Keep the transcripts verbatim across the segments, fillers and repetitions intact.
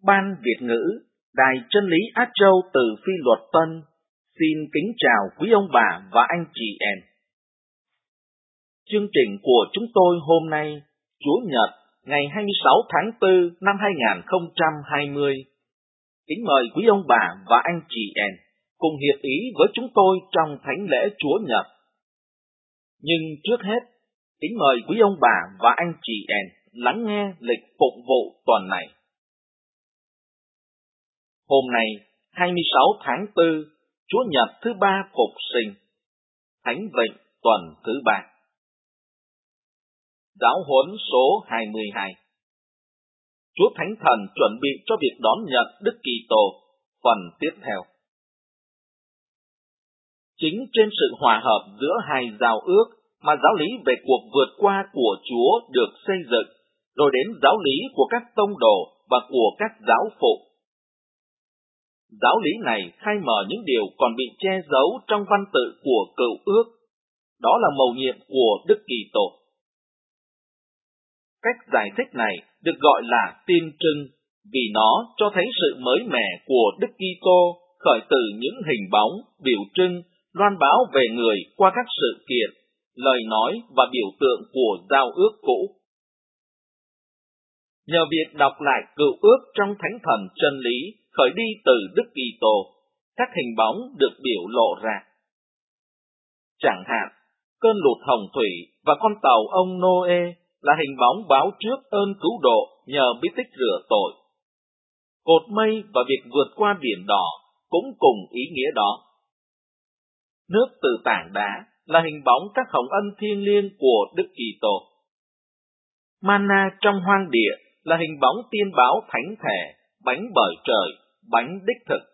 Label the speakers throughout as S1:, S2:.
S1: Ban Việt ngữ, Đài Chân lý Á Châu từ Phi Luật Tân, xin kính chào quý ông bà và anh chị em. Chương trình của chúng tôi hôm nay, Chủ nhật, ngày hai mươi sáu tháng tư năm hai nghìn không trăm hai mươi. Kính mời quý ông bà và anh chị em cùng hiệp ý với chúng tôi trong thánh lễ Chúa Nhật. Nhưng trước hết, kính mời quý ông bà và anh chị em lắng nghe lịch phụng vụ tuần này. Hôm nay, hai mươi sáu tháng tư, Chúa Nhật thứ ba Phục sinh, Thánh Vịnh tuần thứ ba. Giáo huấn số hai mươi hai. Chúa Thánh Thần chuẩn bị cho việc đón nhận Đức Kitô, phần tiếp theo. Chính trên sự hòa hợp giữa hai giao ước mà giáo lý về cuộc vượt qua của Chúa được xây dựng, rồi đến giáo lý của các tông đồ và của các giáo phụ. Giáo lý này khai mở những điều còn bị che giấu trong văn tự của Cựu ước. Đó là mầu nhiệm của Đức Kitô. Cách giải thích này được gọi là tiên trưng vì nó cho thấy sự mới mẻ của Đức Kitô khởi từ những hình bóng, biểu trưng, loan báo về người qua các sự kiện, lời nói và biểu tượng của giao ước cũ. Nhờ việc đọc lại Cựu ước trong Thánh Thần chân lý khởi đi từ Đức Kitô, các hình bóng được biểu lộ ra. Chẳng hạn, cơn lụt hồng thủy và con tàu ông Nô-ê là hình bóng báo trước ơn cứu độ nhờ bí tích rửa tội. Cột mây và việc vượt qua biển đỏ cũng cùng ý nghĩa đó. Nước từ tảng đá là hình bóng các hồng ân thiêng liêng của Đức Kitô. Manna trong hoang địa là hình bóng tiên báo thánh thể, bánh bởi trời, bánh đích thực.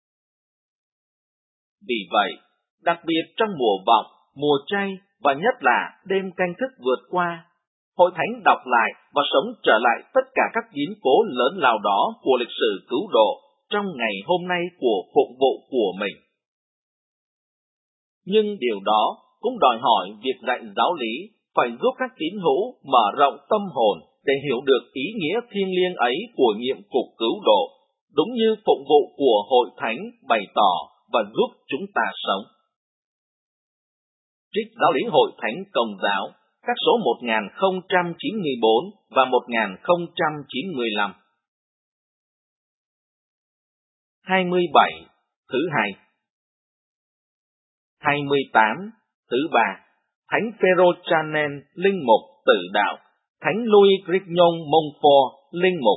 S1: Vì vậy, đặc biệt trong mùa vọng, mùa chay và nhất là đêm canh thức vượt qua, Hội Thánh đọc lại và sống trở lại tất cả các biến cố lớn lao đó của lịch sử cứu độ trong ngày hôm nay của phụng vụ của mình. Nhưng điều đó cũng đòi hỏi việc dạy giáo lý phải giúp các tín hữu mở rộng tâm hồn để hiểu được ý nghĩa thiêng liêng ấy của nhiệm cục cứu độ, đúng như phụng vụ của Hội Thánh bày tỏ và giúp chúng ta sống. Trích giáo lý Hội Thánh Công giáo, các số một nghìn không trăm chín mươi bốn và một nghìn không trăm chín mươi lăm. hai mươi bảy. Thứ hai. hai mươi tám. Thứ ba. Thánh Phêrô Chanel, linh mục tử đạo. Thánh Louis Grignon Montfort, linh mục.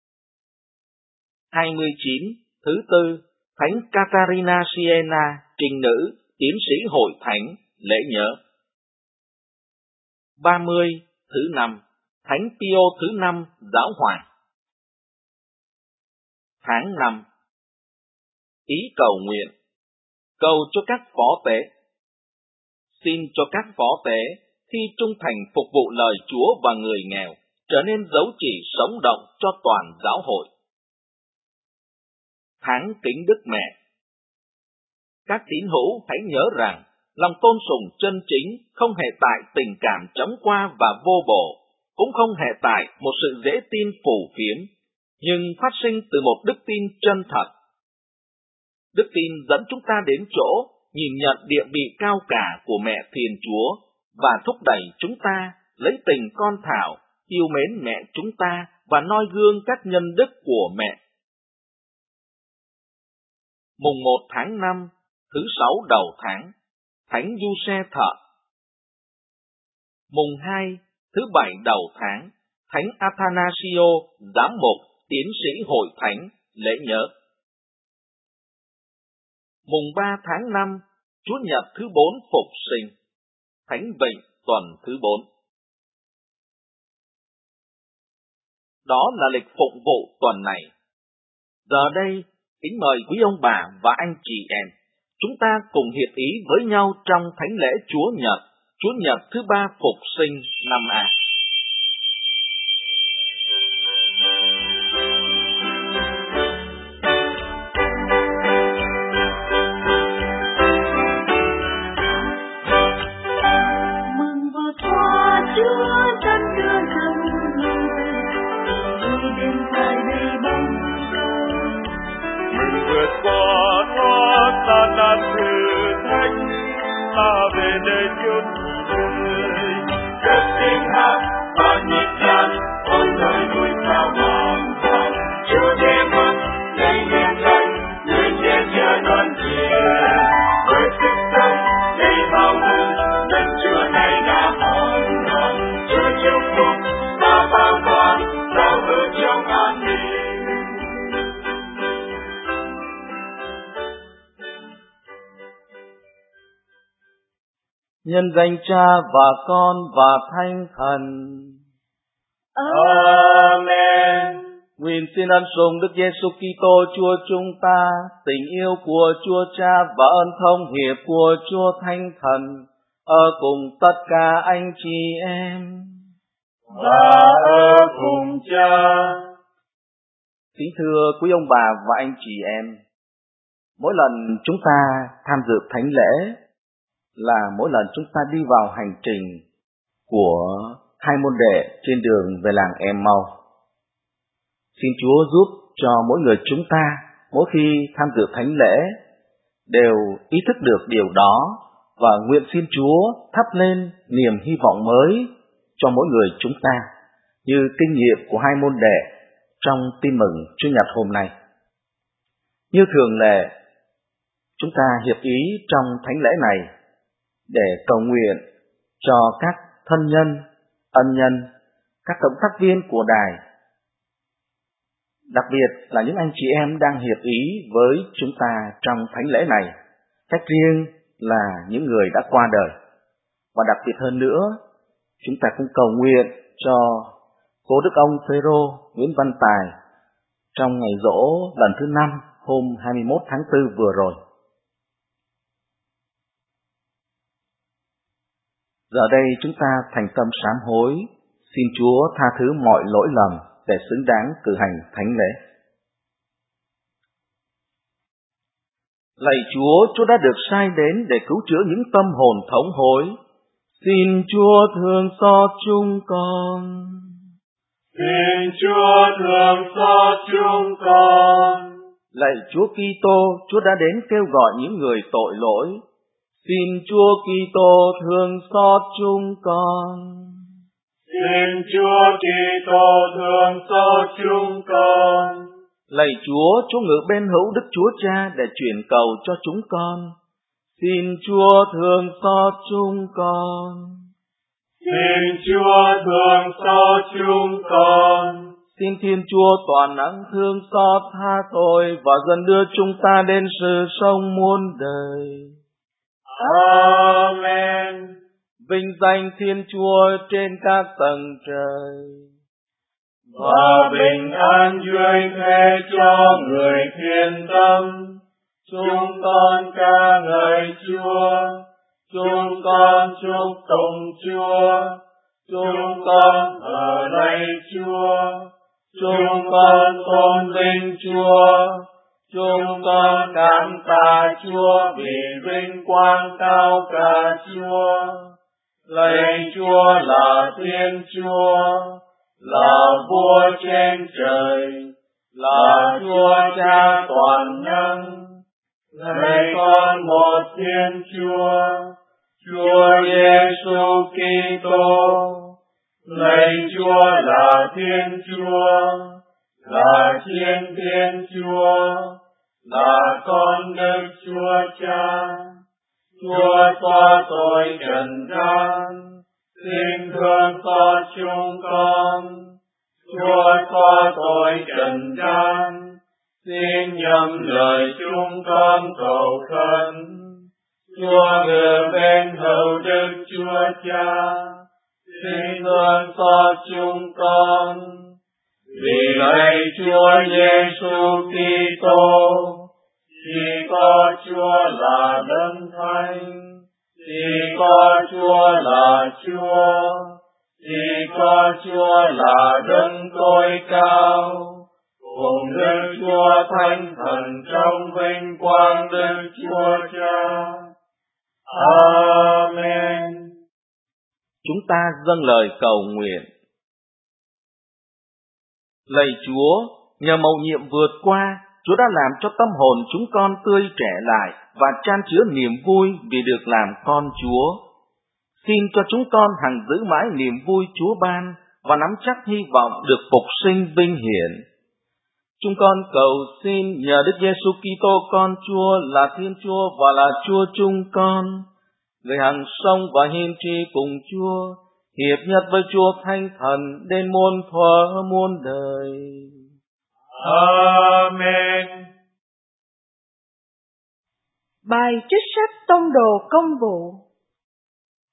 S1: hai mươi chín. Thứ tư. Thánh Catarina Siena, trình nữ, tiến sĩ Hội Thánh, lễ nhớ. ba mươi. Thứ năm. Thánh Pio thứ năm, giáo hoàng. Tháng năm. Ý cầu nguyện. Cầu cho các phó tế. Xin cho các phó tế khi trung thành phục vụ lời Chúa và người nghèo trở nên dấu chỉ sống động cho toàn giáo hội. Tháng kính Đức Mẹ. Các tín hữu hãy nhớ rằng lòng tôn sùng chân chính không hề tại tình cảm chóng qua và vô bổ, cũng không hề tại một sự dễ tin phù phiếm, nhưng phát sinh từ một đức tin chân thật. Đức tin dẫn chúng ta đến chỗ nhìn nhận địa vị cao cả của mẹ Thiên Chúa và thúc đẩy chúng ta lấy tình con thảo, yêu mến mẹ chúng ta và noi gương các nhân đức của mẹ. Mùng một tháng năm, thứ sáu đầu tháng, Thánh Giuse Thợ. Mùng hai, thứ bảy đầu tháng, Thánh Athanasio, giám mục, tiến sĩ Hội Thánh, lễ nhớ. Mùng ba tháng năm, Chúa Nhật thứ bốn Phục sinh, Thánh Vịnh tuần thứ bốn. Đó là lịch phụng vụ tuần này. Giờ đây, kính mời quý ông bà và anh chị em, chúng ta cùng hiệp ý với nhau trong thánh lễ Chúa Nhật, Chúa Nhật thứ ba Phục sinh năm A.
S2: Mừng vào Chúa Chúa chân đưa thăm người, vui đêm dài đầy bóng.
S1: nhân danh Cha và Con và Thánh Thần.
S2: Amen.
S1: Nguyện xin ân sủng Đức Giêsu Kitô Chúa chúng ta, tình yêu của Chúa Cha và ơn thông hiệp của Chúa Thánh Thần ở cùng tất cả anh chị em.
S2: Và ở cùng Cha.
S1: Kính thưa quý ông bà và anh chị em, mỗi lần chúng ta tham dự thánh lễ là mỗi lần chúng ta đi vào hành trình của hai môn đệ trên đường về làng Em-mau. Xin Chúa giúp cho mỗi người chúng ta mỗi khi tham dự thánh lễ đều ý thức được điều đó và nguyện xin Chúa thắp lên niềm hy vọng mới cho mỗi người chúng ta như kinh nghiệm của hai môn đệ trong tin mừng Chúa Nhật hôm nay. Như thường lệ, chúng ta hiệp ý trong thánh lễ này để cầu nguyện cho các thân nhân, ân nhân, các cộng tác viên của đài, đặc biệt là những anh chị em đang hiệp ý với chúng ta trong thánh lễ này, cách riêng là những người đã qua đời. Và đặc biệt hơn nữa, chúng ta cũng cầu nguyện cho cố đức ông Phêrô Nguyễn Văn Tài trong ngày giỗ lần thứ năm hôm hai mươi mốt tháng tư vừa rồi. Giờ đây chúng ta thành tâm sám hối, xin Chúa tha thứ mọi lỗi lầm để xứng đáng cử hành thánh lễ. Lạy Chúa, Chúa đã được sai đến để cứu chữa những tâm hồn thống hối. Xin Chúa thương xót chúng con.
S2: Xin Chúa thương xót chúng con.
S1: Lạy Chúa Kitô, Chúa đã đến kêu gọi những người tội lỗi. Xin Chúa Kitô thương xót chúng con.
S2: Xin Chúa Kitô thương xót chúng con.
S1: Lạy Chúa, Chúa ngự bên hữu Đức Chúa Cha để chuyển cầu cho chúng con. Xin Chúa thương xót chúng con.
S2: Xin Chúa thương xót chúng con.
S1: Xin Thiên Chúa toàn năng thương xót tha tội và dần đưa chúng ta đến sự sống muôn đời.
S2: Amen.
S1: Vinh danh Thiên Chúa trên các tầng trời.
S2: Và bình an duy thế cho người thiên tâm. Chúng con ca ngợi Chúa. Chúng con chúc tụng Chúa. Chúng con ở lạy Chúa. Chúng con tôn vinh Chúa. Chúng con cảm tạ Chúa vì vinh quang cao cả Chúa. Lạy Chúa là Thiên Chúa, là Vua trên trời, là Chúa Cha toàn năng. Lạy con một Thiên Chúa, Chúa Giêsu Kitô. Lạy Chúa là Thiên Chúa, là Thiên Thiên Chúa, là con Đức Chúa Cha. Chúa xóa tội trần gian, xin thương xót chúng con. Chúa xóa tội trần gian, xin nhậm lời chúng con cầu khẩn. Chúa ngự bên hữu Đức Chúa Cha, xin thương xót chúng con. Vì lạy Chúa Giêsu Kitô, chỉ có Chúa là Đấng Thánh, chỉ có Chúa là Chúa, chỉ có Chúa là Đấng tối cao, cùng Đức Chúa Thánh Thần trong vinh quang Đức Chúa Cha. Amen.
S1: Chúng ta dâng lời cầu nguyện. Lạy Chúa, nhờ mầu nhiệm vượt qua, Chúa đã làm cho tâm hồn chúng con tươi trẻ lại và chan chứa niềm vui vì được làm con Chúa. Xin cho chúng con hằng giữ mãi niềm vui Chúa ban và nắm chắc hy vọng được phục sinh vinh hiển. Chúng con cầu xin nhờ Đức Giêsu Kitô con Chúa là Thiên Chúa và là Chúa chúng con, người hằng sống và hiên tri cùng Chúa, hiệp nhất với Chúa Thánh Thần đến muôn thuở muôn đời.
S2: Amen.
S3: Bài trích sách Tông đồ Công vụ.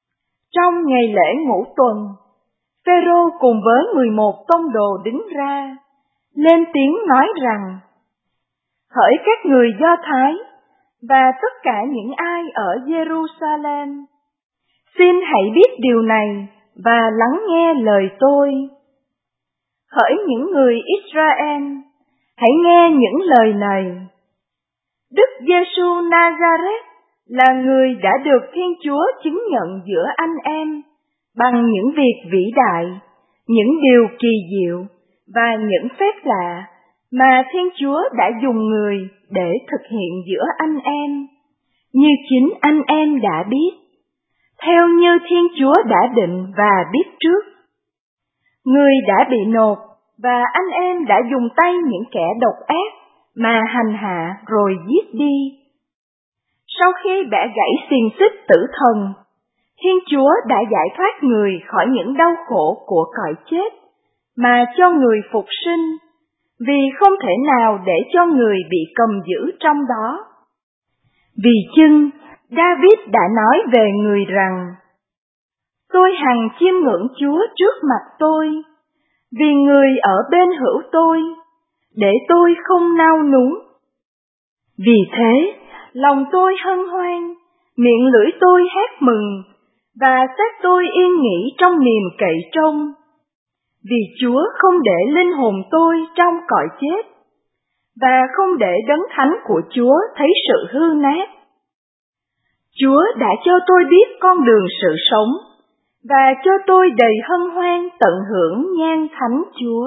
S3: Trong ngày lễ ngũ tuần, Phêrô cùng với mười một tông đồ đứng ra, lên tiếng nói rằng: Hỡi các người Do Thái và tất cả những ai ở Jerusalem, xin hãy biết điều này và lắng nghe lời tôi. Hỡi những người Israel, hãy nghe những lời này. Đức Giêsu Nazareth là người đã được Thiên Chúa chứng nhận giữa anh em bằng những việc vĩ đại, những điều kỳ diệu và những phép lạ mà Thiên Chúa đã dùng người để thực hiện giữa anh em, như chính anh em đã biết, theo như Thiên Chúa đã định và biết trước. Người đã bị nộp và anh em đã dùng tay những kẻ độc ác mà hành hạ rồi giết đi. Sau khi bẻ gãy xiềng xích tử thần, Thiên Chúa đã giải thoát người khỏi những đau khổ của cõi chết mà cho người phục sinh, vì không thể nào để cho người bị cầm giữ trong đó. Vì chưng, David đã nói về người rằng: Tôi hằng chiêm ngưỡng Chúa trước mặt tôi, vì người ở bên hữu tôi, để tôi không nao núng. Vì thế, lòng tôi hân hoan, miệng lưỡi tôi hét mừng, và xác tôi yên nghỉ trong niềm cậy trông. Vì Chúa không để linh hồn tôi trong cõi chết, và không để đấng thánh của Chúa thấy sự hư nát. Chúa đã cho tôi biết con đường sự sống, và cho tôi đầy hân hoan tận hưởng nhan thánh Chúa.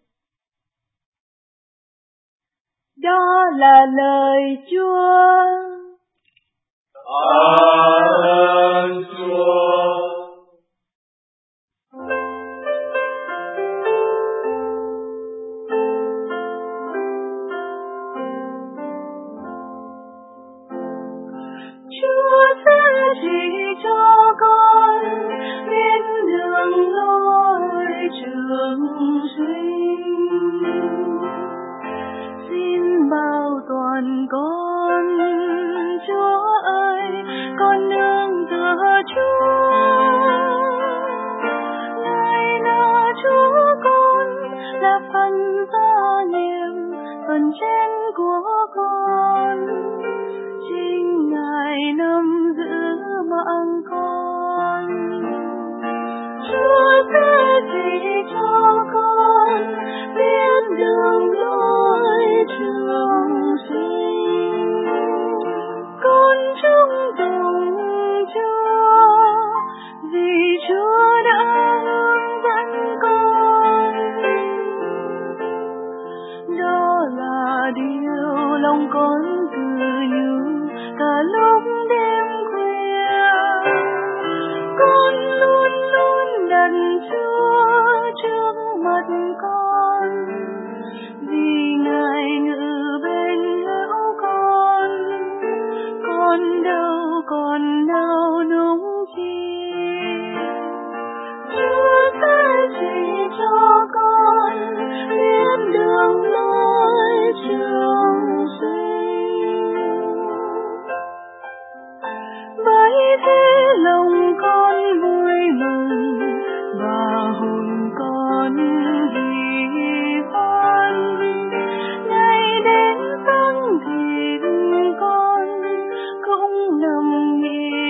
S3: Đó là lời Chúa.
S2: Ơn Chúa.
S3: Chúa sẽ chỉ cho con biết đường lối trường sinh. Xin bao toàn con, Chúa ơi, con nương tựa Chúa. Ngài là Chúa con, là phần gia nhiệm, phần trên của con. Chính Ngài nắm giữ mạng con. Chúa sẽ chỉ cho con biết đường lối trường sinh. Con trung tùng Chúa, vì Chúa đã hướng dẫn con. Đó là điều lòng con tự nhủ cả lúc đêm khuya. Con luôn luôn đặt Chúa trước mặt con, vì Ngài ngự bên hữu con. Con đâu còn nao núng chi. Chúa sẽ chỉ cho con biết đường lối trường sinh. Bởi thế lòng con vui mừng và hồn con hỉ hoan. Ngày đến sáng thịt con cũng nằm nghỉ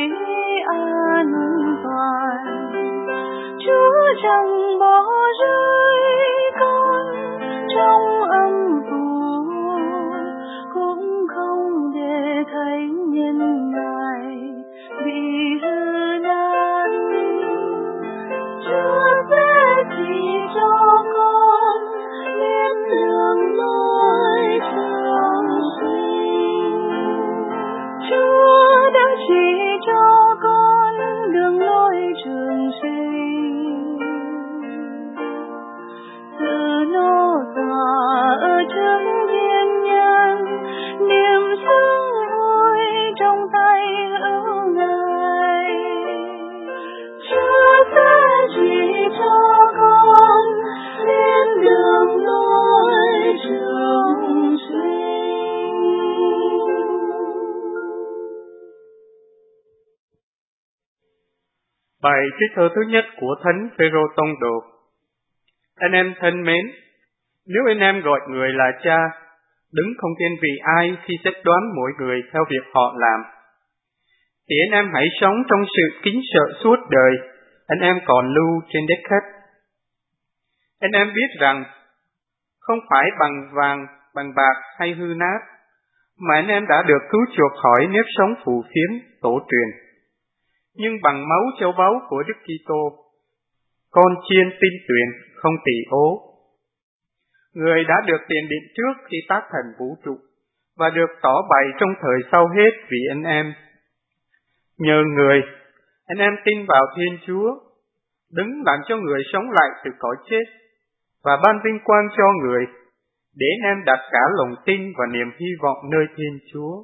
S4: Bài trích thơ thứ nhất của Thánh Phêrô Tông Đồ. Anh em thân mến, nếu anh em gọi người là cha, đứng không thiên vị ai khi xét đoán mỗi người theo việc họ làm, thì anh em hãy sống trong sự kính sợ suốt đời anh em còn lưu trên đất khách. Anh em biết rằng không phải bằng vàng, bằng bạc hay hư nát mà anh em đã được cứu chuộc khỏi nếp sống phù phiếm tổ truyền, nhưng bằng máu châu báu của Đức Kitô, con chiên tinh tuyền không tỳ ố. Người đã được tiền định trước khi tác thành vũ trụ và được tỏ bày trong thời sau hết vì anh em. Nhờ người, anh em tin vào Thiên Chúa, đứng làm cho người sống lại từ cõi chết và ban vinh quang cho người, để anh em đặt cả lòng tin và niềm hy vọng nơi Thiên Chúa.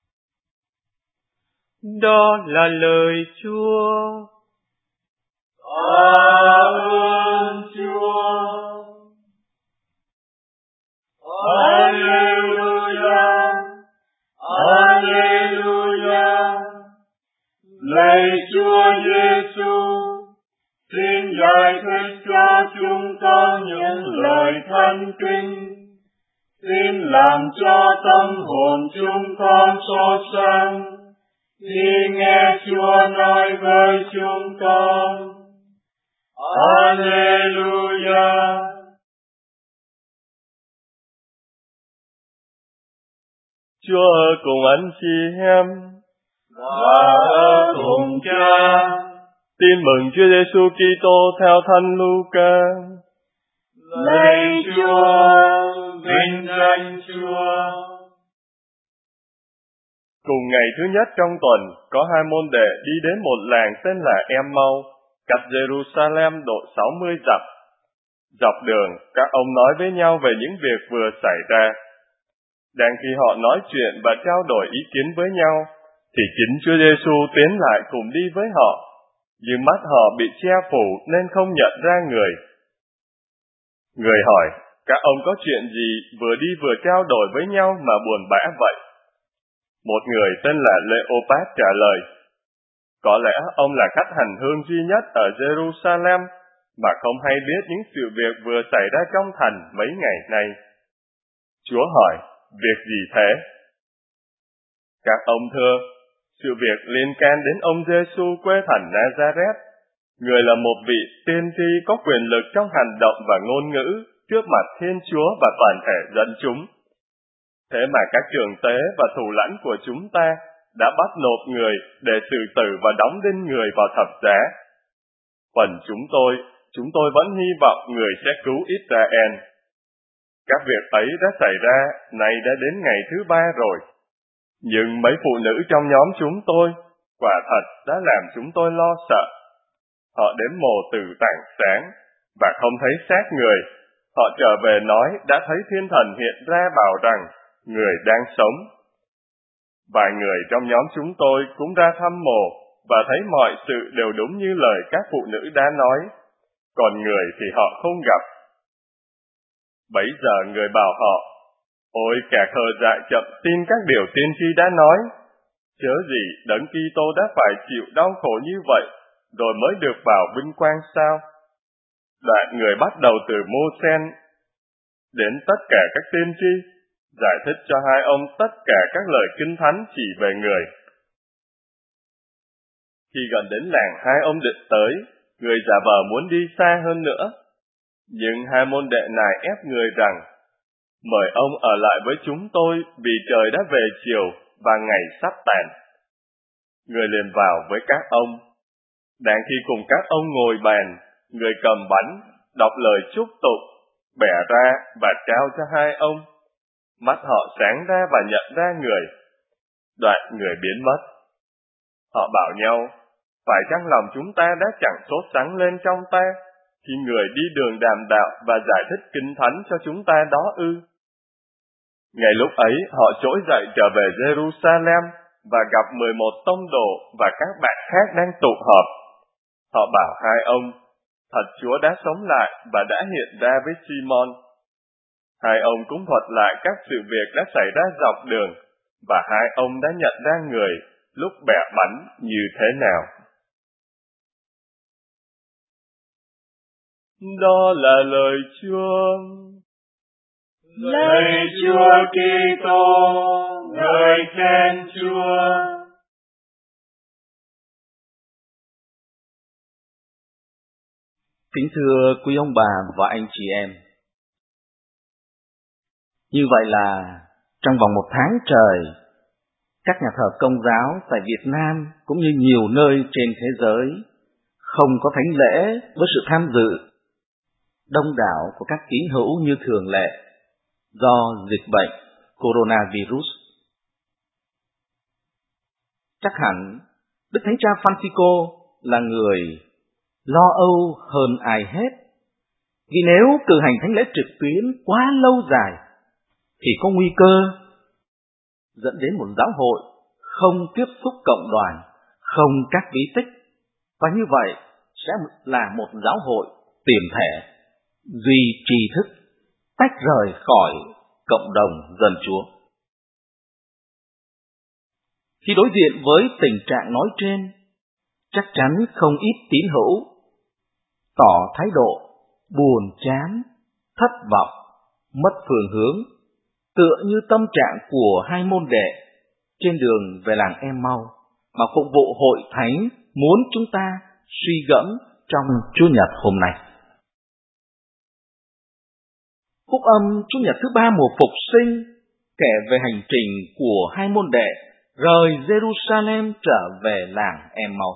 S4: Đó là lời Chúa.
S2: Cảm ơn Chúa. Alleluia, Alleluia. Lạy Chúa Giêsu, xin giải thích cho chúng con những lời thánh kinh. Xin làm cho tâm hồn chúng con soi sáng khi nghe Chúa nói với chúng con. Alleluia.
S5: Chúa ở cùng anh chị em
S2: và ở cùng Cha.
S5: Tin mừng Chúa Giêsu Kitô theo Thánh Luca.
S2: Lạy Chúa, vinh danh Chúa.
S5: Cùng ngày thứ nhất trong tuần, có hai môn đệ đi đến một làng tên là Em-mau, cách Jerusalem độ sáu mươi dặm. Dọc đường, các ông nói với nhau về những việc vừa xảy ra. Đang khi họ nói chuyện và trao đổi ý kiến với nhau, thì chính Chúa Giêsu tiến lại cùng đi với họ, nhưng mắt họ bị che phủ nên không nhận ra người. Người hỏi, các ông có chuyện gì vừa đi vừa trao đổi với nhau mà buồn bã vậy? Một người tên là Cleopas trả lời, có lẽ ông là khách hành hương duy nhất ở Jerusalem mà không hay biết những sự việc vừa xảy ra trong thành mấy ngày nay. Chúa hỏi, việc gì thế? Các ông thưa, sự việc liên can đến ông Giêsu quê thành Nazareth. Người là một vị tiên tri có quyền lực trong hành động và ngôn ngữ trước mặt Thiên Chúa và toàn thể dân chúng. Thế mà các trưởng tế và thủ lãnh của chúng ta đã bắt nộp người để xử tử và đóng đinh người vào thập giá. Phần chúng tôi, chúng tôi vẫn hy vọng người sẽ cứu Israel. Các việc ấy đã xảy ra, nay đã đến ngày thứ ba rồi. Nhưng mấy phụ nữ trong nhóm chúng tôi, quả thật đã làm chúng tôi lo sợ. Họ đến mồ từ tảng sáng, và không thấy xác người. Họ trở về nói đã thấy thiên thần hiện ra bảo rằng người đang sống. Vài người trong nhóm chúng tôi cũng ra thăm mồ, và thấy mọi sự đều đúng như lời các phụ nữ đã nói, còn người thì họ không gặp. Bấy giờ người bảo họ, ôi kẻ khờ dại chậm tin các điều tiên tri đã nói, chớ gì Đấng Kitô đã phải chịu đau khổ như vậy, rồi mới được vào vinh quang sao? Đoạn người bắt đầu từ Mô-sen đến tất cả các tiên tri, giải thích cho hai ông tất cả các lời kinh thánh chỉ về người. Khi gần đến làng hai ông định tới, người giả vờ muốn đi xa hơn nữa. Nhưng hai môn đệ này ép người rằng, mời ông ở lại với chúng tôi vì trời đã về chiều và ngày sắp tàn. Người liền vào với các ông. Đang khi cùng các ông ngồi bàn, người cầm bánh, đọc lời chúc tụng, bẻ ra và trao cho hai ông. Mắt họ sáng ra và nhận ra người. Đoạn người biến mất. Họ bảo nhau, phải chăng lòng chúng ta đã chẳng sốt sắng lên trong ta, khi người đi đường đàm đạo và giải thích kinh thánh cho chúng ta đó ư? Ngày lúc ấy họ trỗi dậy trở về Jerusalem và gặp mười một tông đồ và các bạn khác đang tụ họp. Họ bảo hai ông, thật Chúa đã sống lại và đã hiện ra với Simon. Hai ông cũng thuật lại các sự việc đã xảy ra dọc đường, và hai ông đã nhận ra người lúc bẻ bánh như thế nào. Đó là lời Chúa.
S2: Lạy Chúa Kitô, ngợi khen Chúa.
S1: Kính thưa quý ông bà và anh chị em, như vậy là trong vòng một tháng trời, các nhà thờ Công giáo tại Việt Nam cũng như nhiều nơi trên thế giới không có thánh lễ với sự tham dự đông đảo của các tín hữu như thường lệ do dịch bệnh coronavirus. Chắc hẳn Đức Thánh Cha Francisco là người lo âu hơn ai hết, vì nếu cử hành thánh lễ trực tuyến quá lâu dài thì có nguy cơ dẫn đến một giáo hội không tiếp xúc cộng đoàn, không các bí tích, và như vậy sẽ là một giáo hội tiềm thể, duy tri thức, tách rời khỏi cộng đồng dân Chúa. Khi đối diện với tình trạng nói trên, chắc chắn không ít tín hữu tỏ thái độ buồn chán, thất vọng, mất phương hướng, tựa như tâm trạng của hai môn đệ trên đường về làng Em-mau mà phụng vụ hội thánh muốn chúng ta suy gẫm trong Chúa Nhật hôm nay. Phúc âm Chúa Nhật thứ ba mùa Phục sinh kể về hành trình của hai môn đệ rời Jerusalem trở về làng Em-mau.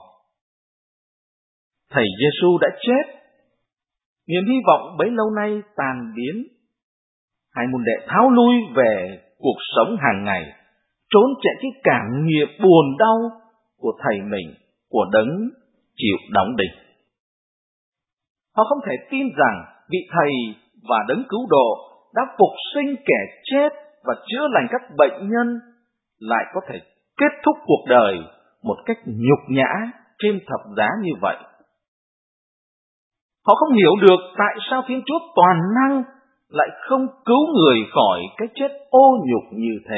S1: Thầy Giêsu đã chết, niềm hy vọng bấy lâu nay tàn biến. Hai môn đệ tháo lui về cuộc sống hàng ngày, trốn chạy cái cảm nghiệm buồn đau của thầy mình, của đấng chịu đóng đinh. Họ không thể tin rằng vị thầy và đấng cứu độ đã phục sinh kẻ chết và chữa lành các bệnh nhân lại có thể kết thúc cuộc đời một cách nhục nhã trên thập giá như vậy. Họ không hiểu được tại sao Thiên Chúa toàn năng lại không cứu người khỏi cái chết ô nhục như thế.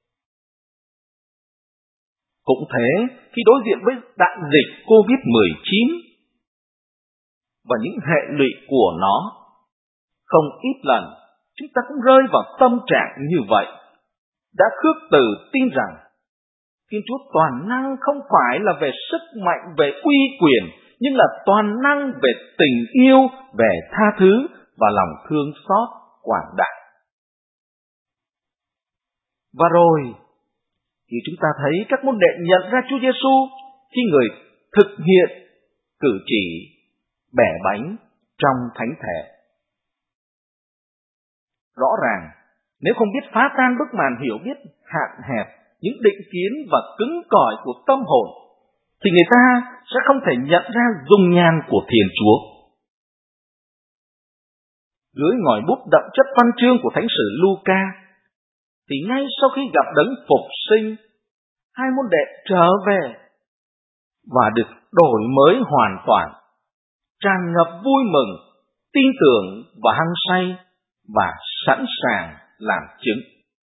S1: Cũng thế, khi đối diện với đại dịch covid mười chín và những hệ lụy của nó, không ít lần chúng ta cũng rơi vào tâm trạng như vậy, đã khước từ tin rằng Thiên Chúa toàn năng không phải là về sức mạnh, về uy quyền, nhưng là toàn năng về tình yêu, về tha thứ và lòng thương xót quảng đại. Và rồi, khi chúng ta thấy các môn đệ nhận ra Chúa Giêsu khi người thực hiện cử chỉ bẻ bánh trong thánh thể. Rõ ràng, nếu không biết phá tan bức màn hiểu biết hạn hẹp, những định kiến và cứng cỏi của tâm hồn, thì người ta sẽ không thể nhận ra dung nhan của Thiên Chúa. Dưới ngòi bút đậm chất văn chương của Thánh sử Luca, thì ngay sau khi gặp đấng phục sinh, hai môn đệ trở về và được đổi mới hoàn toàn, tràn ngập vui mừng, tin tưởng và hăng say và sẵn sàng làm chứng.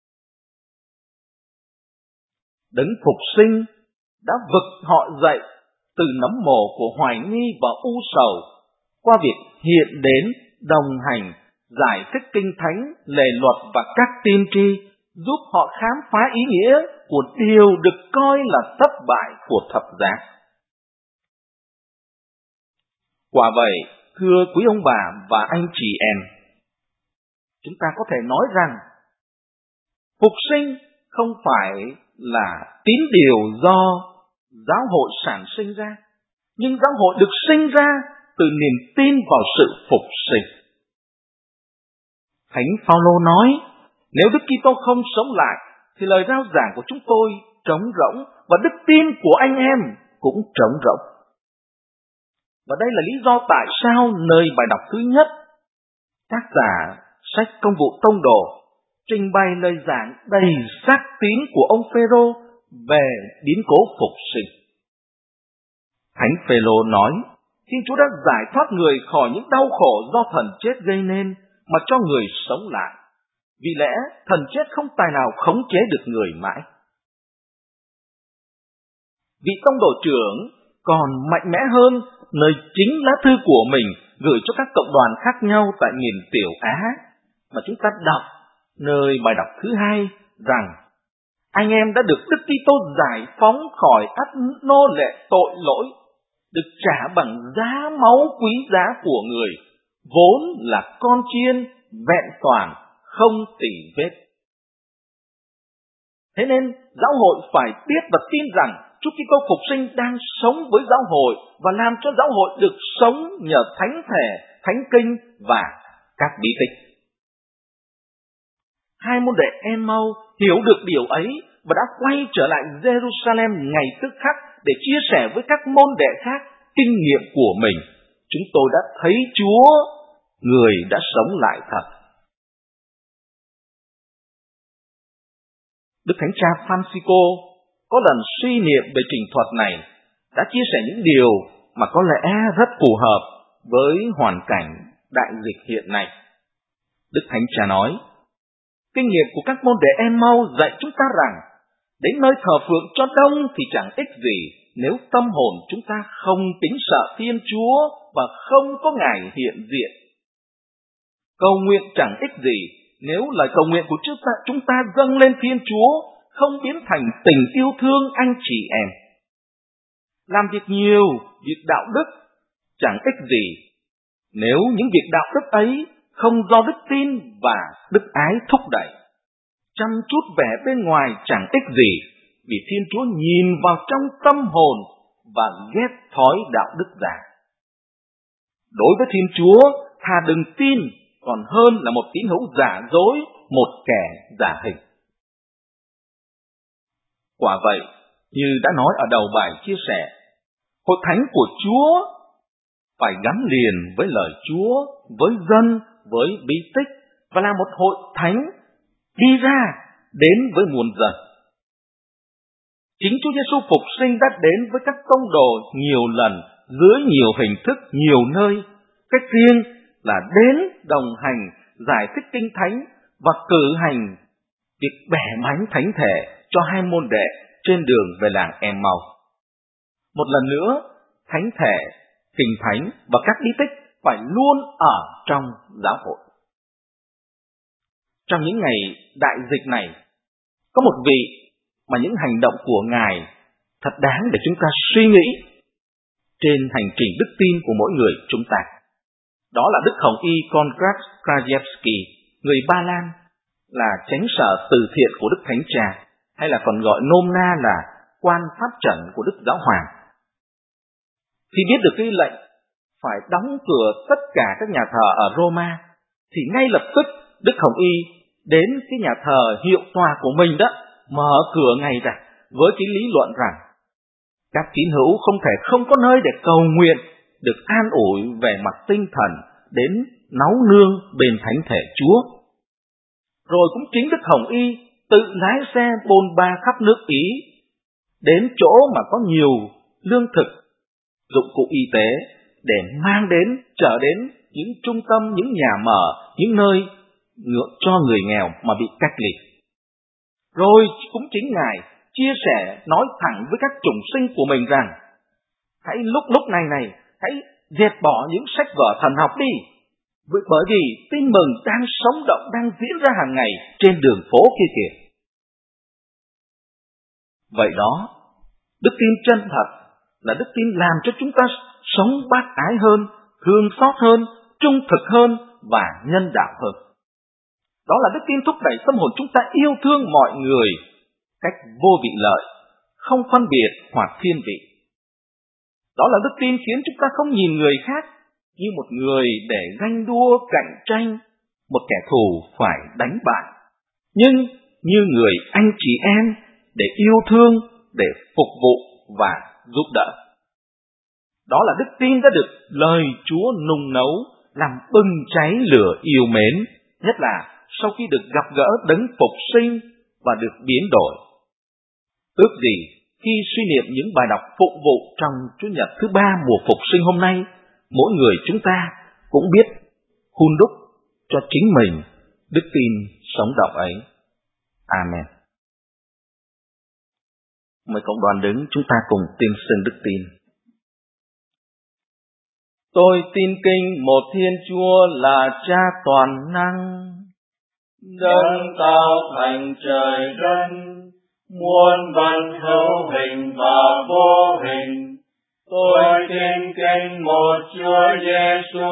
S1: Đấng phục sinh đã vực họ dậy từ nấm mồ của hoài nghi và u sầu qua việc hiện đến đồng hành, giải thích kinh thánh, lề luật và các tiên tri, giúp họ khám phá ý nghĩa của điều được coi là thất bại của thập giá. Quả vậy, thưa quý ông bà và anh chị em, chúng ta có thể nói rằng phục sinh không phải là tín điều do giáo hội sản sinh ra, nhưng giáo hội được sinh ra từ niềm tin vào sự phục sinh. Thánh Phaolô nói, nếu Đức Kitô không sống lại, thì lời rao giảng của chúng tôi trống rỗng và đức tin của anh em cũng trống rỗng. Và đây là lý do tại sao nơi bài đọc thứ nhất, tác giả sách Công vụ Tông đồ trình bày lời giảng đầy xác tín của ông Phêrô về biến cố phục sinh. Thánh Phêrô nói, Thiên Chúa đã giải thoát người khỏi những đau khổ do thần chết gây nên mà cho người sống lại. Vì lẽ thần chết không tài nào khống chế được người mãi. Vị tông đồ trưởng còn mạnh mẽ hơn nơi chính lá thư của mình gửi cho các cộng đoàn khác nhau tại miền Tiểu Á mà chúng ta đọc nơi bài đọc thứ hai rằng anh em đã được Đức Kitô giải phóng khỏi ách nô lệ tội lỗi, được trả bằng giá máu quý giá của người, vốn là con chiên vẹn toàn, không tì vết. Thế nên giáo hội phải biết và tin rằng Chúa Kitô phục sinh đang sống với giáo hội và làm cho giáo hội được sống nhờ thánh thể, thánh kinh và các bí tích. Hai môn đệ Em-mau hiểu được điều ấy và đã quay trở lại Jerusalem ngay tức khắc để chia sẻ với các môn đệ khác kinh nghiệm của mình. Chúng tôi đã thấy Chúa, người đã sống lại thật. Đức Thánh Cha Francisco có lần suy niệm về trình thuật này đã chia sẻ những điều mà có lẽ rất phù hợp với hoàn cảnh đại dịch hiện nay. Đức Thánh Cha nói, kinh nghiệm của các môn đệ Em-mau dạy chúng ta rằng đến nơi thờ phượng cho đông thì chẳng ích gì nếu tâm hồn chúng ta không kính sợ Thiên Chúa và không có Ngài hiện diện. Cầu nguyện chẳng ích gì nếu lời cầu nguyện của chúng ta, chúng ta dâng lên Thiên Chúa không biến thành tình yêu thương anh chị em. Làm việc nhiều, việc đạo đức chẳng ích gì nếu những việc đạo đức ấy không do đức tin và đức ái thúc đẩy. Chăm chút vẻ bên ngoài chẳng ích gì vì Thiên Chúa nhìn vào trong tâm hồn và ghét thói đạo đức giả. Đối với Thiên Chúa, thà đừng tin còn hơn là một tín hữu giả dối, một kẻ giả hình. Quả vậy, như đã nói ở đầu bài chia sẻ, hội thánh của Chúa phải gắn liền với lời Chúa, với dân, với bí tích và là một hội thánh đi ra đến với muôn dân. Chính Chúa Giêsu phục sinh đã đến với các tông đồ nhiều lần, dưới nhiều hình thức, nhiều nơi. Cách riêng là đến đồng hành, giải thích kinh thánh và cử hành việc bẻ bánh thánh thể cho hai môn đệ trên đường về làng Em-mau. Một lần nữa, thánh thể, kinh thánh và các bí tích phải luôn ở trong giáo hội. Trong những ngày đại dịch này, có một vị mà những hành động của Ngài thật đáng để chúng ta suy nghĩ trên hành trình đức tin của mỗi người chúng ta. Đó là Đức Hồng Y Konrad Krajewski, người Ba Lan, là chánh sở từ thiện của Đức Thánh Cha, hay là còn gọi nôm na là quan pháp trận của Đức Giáo Hoàng. Khi biết được cái lệnh phải đóng cửa tất cả các nhà thờ ở Roma, thì ngay lập tức Đức Hồng Y đến cái nhà thờ hiệu tòa của mình đó, mở cửa ngay ra với cái lý luận rằng các tín hữu không thể không có nơi để cầu nguyện, được an ủi về mặt tinh thần đến náu nương bên thánh thể Chúa. Rồi cũng chính Đức Hồng Y tự lái xe bôn ba khắp nước Ý, đến chỗ mà có nhiều lương thực, dụng cụ y tế để mang đến, trở đến những trung tâm, những nhà mở, những nơi cho người nghèo mà bị cách ly. Rồi cũng chính Ngài chia sẻ, nói thẳng với các chủng sinh của mình rằng hãy lúc lúc này này, hãy dẹp bỏ những sách vở thần học đi, bởi vì tin mừng đang sống động, đang diễn ra hàng ngày trên đường phố kia kìa. Vậy đó, đức tin chân thật là đức tin làm cho chúng ta sống bác ái hơn, thương xót hơn, trung thực hơn và nhân đạo hơn. Đó là đức tin thúc đẩy tâm hồn chúng ta yêu thương mọi người cách vô vị lợi, không phân biệt hoặc thiên vị. Đó là đức tin khiến chúng ta không nhìn người khác như một người để ganh đua cạnh tranh, một kẻ thù phải đánh bại, nhưng như người anh chị em để yêu thương, để phục vụ và giúp đỡ. Đó là đức tin đã được lời Chúa nung nấu, làm bừng cháy lửa yêu mến, nhất là sau khi được gặp gỡ đấng phục sinh và được biến đổi. Ước gì khi suy niệm những bài đọc phục vụ trong Chủ nhật thứ ba mùa phục sinh hôm nay, mỗi người chúng ta cũng biết hun đúc cho chính mình đức tin sống động ấy. Amen. Mời cộng đoàn đứng, chúng ta cùng tuyên xưng đức tin. Tôi tin kinh một Thiên Chúa là Cha toàn năng,
S2: đấng tạo thành trời đất, muôn vật hữu hình và vô hình. Tôi tin kính một Chúa Giêsu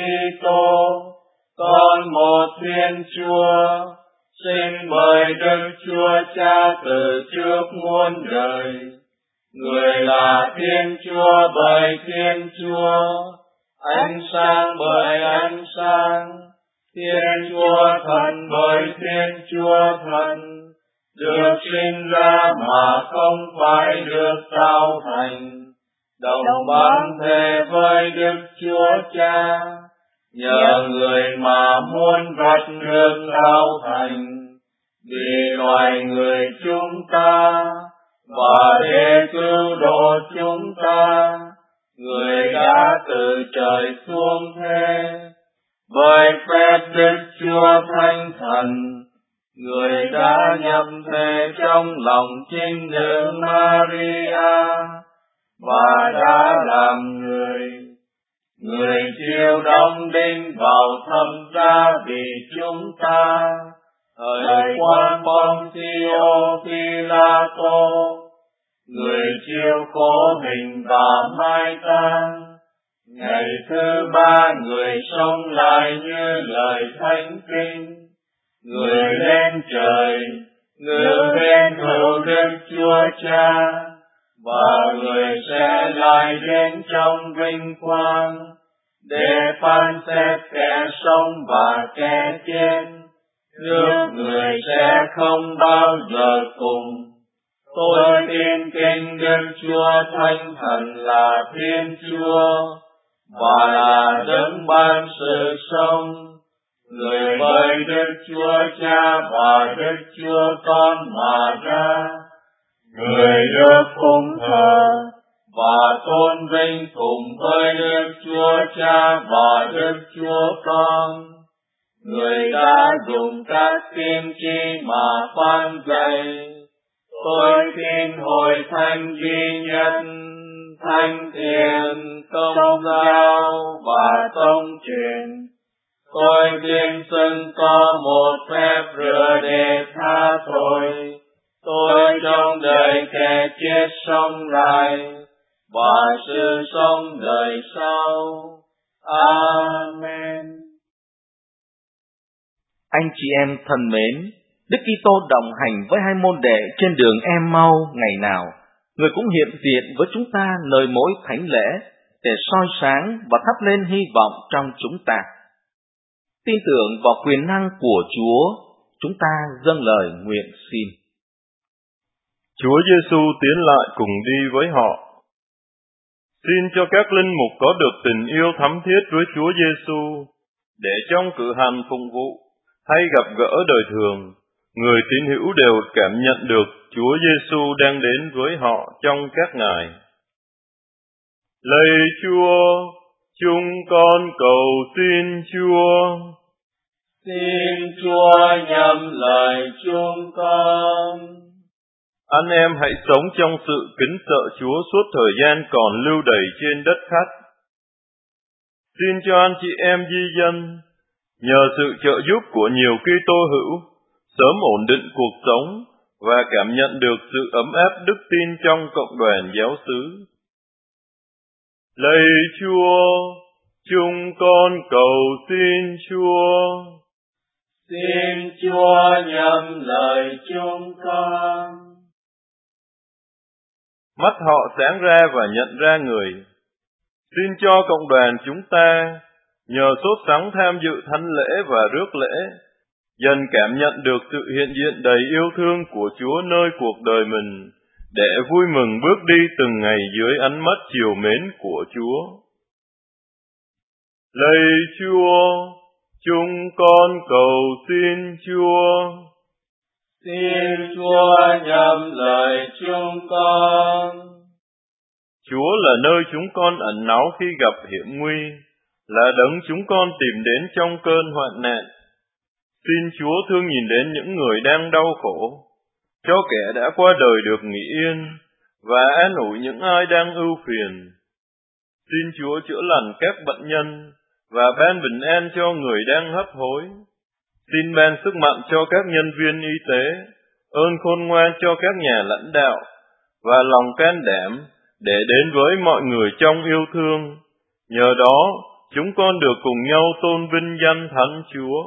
S2: Kitô, con một Thiên Chúa, sinh bởi Đức Chúa Cha từ trước muôn đời. Người là Thiên Chúa bởi Thiên Chúa, ánh sáng bởi ánh sáng, Thiên Chúa Thần bởi Thiên Chúa Thần, được sinh ra mà không phải được tạo thành, đồng bản thể với Đức Chúa Cha, nhờ người mà muôn vật được tạo thành, vì loài người chúng ta, và để cứu độ chúng ta, người đã từ trời xuống thế. Bởi phép Đức Chúa Thánh Thần, người đã nhập thể trong lòng trinh nữ Maria, và đã làm người. Người chịu đóng đinh vào thập giá vì chúng ta, thời quan Poncio Pilato, người chịu khổ hình và mai táng. Ngày thứ ba người sống lại như lời thánh kinh, người lên trời, ngự bên hữu Đức Chúa Cha, và người sẽ lại đến trong vinh quang, để phán xét kẻ sống và kẻ chết. Nước người sẽ không bao giờ cùng. Tôi tin kính Đức Chúa Thánh Thần là Thiên Chúa, và là đấng ban sự sống, người với Đức Chúa Cha và Đức Chúa Con mà ra, người được phụng thờ và tôn vinh cùng với Đức Chúa Cha và Đức Chúa Con. Người đã dùng các tiên tri mà phán dạy. Tôi tin hội thánh duy nhất, thánh thiện, công giáo và tông truyền. Tôi tin xưng có một phép rửa để tha tội. Tôi trong đời kẻ chết sống lại, và sự sống đời sau. Amen.
S1: Anh chị em thân mến, Đức Kitô đồng hành với hai môn đệ trên đường Em-mau ngày nào, người cũng hiện diện với chúng ta nơi mỗi thánh lễ để soi sáng và thắp lên hy vọng trong chúng ta. Tin tưởng vào quyền năng của Chúa, chúng ta dâng lời nguyện xin.
S5: Chúa Giêsu tiến lại cùng đi với họ. Xin cho các linh mục có được tình yêu thắm thiết với Chúa Giêsu, để trong cử hành phụng vụ hay gặp gỡ đời thường, người tín hữu đều cảm nhận được Chúa Giêsu đang đến với họ trong các ngày. Lạy Chúa, chúng con cầu xin Chúa.
S2: Xin Chúa nhậm lời chúng con.
S5: Anh em hãy sống trong sự kính sợ Chúa suốt thời gian còn lưu đày trên đất khách. Xin cho anh chị em di dân, nhờ sự trợ giúp của nhiều Kitô hữu, sớm ổn định cuộc sống và cảm nhận được sự ấm áp đức tin trong cộng đoàn giáo xứ. Lạy Chúa, chúng con cầu xin Chúa.
S2: Xin Chúa nhậm lời chúng con.
S5: Mắt họ sáng ra và nhận ra người. Xin cho cộng đoàn chúng ta, nhờ sốt sắng tham dự thánh lễ và rước lễ, dần cảm nhận được sự hiện diện đầy yêu thương của Chúa nơi cuộc đời mình, để vui mừng bước đi từng ngày dưới ánh mắt chiều mến của Chúa. Lạy Chúa, chúng con cầu xin Chúa.
S2: Xin Chúa nhậm lời chúng con.
S5: Chúa là nơi chúng con ẩn náu khi gặp hiểm nguy, là đấng chúng con tìm đến trong cơn hoạn nạn. Xin Chúa thương nhìn đến những người đang đau khổ, cho kẻ đã qua đời được nghỉ yên, và an ủi những ai đang ưu phiền. Xin Chúa chữa lành các bệnh nhân và ban bình an cho người đang hấp hối. Xin ban sức mạnh cho các nhân viên y tế, ơn khôn ngoan cho các nhà lãnh đạo và lòng can đảm để đến với mọi người trong yêu thương. Nhờ đó, chúng con được cùng nhau tôn vinh danh Thánh Chúa.